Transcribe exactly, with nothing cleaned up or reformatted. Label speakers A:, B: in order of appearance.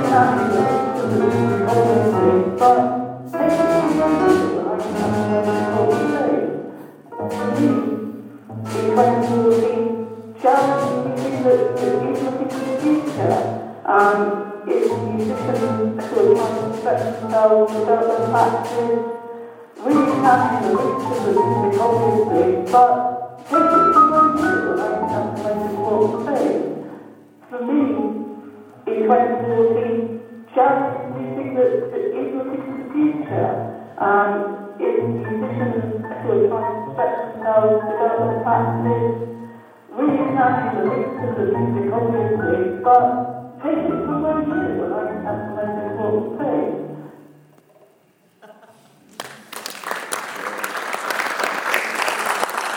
A: Um, if you listen to a concept of development practices, really have to listen to the obviously, but take it from where you are. I think that's the most important thing. For me, in twenty fourteen, just we think that, that if looking to the future, um, if musicians who are trying to stretch themselves, development practices, really have to listen to the music obviously, but take it from where you are. I think that's the most important thing.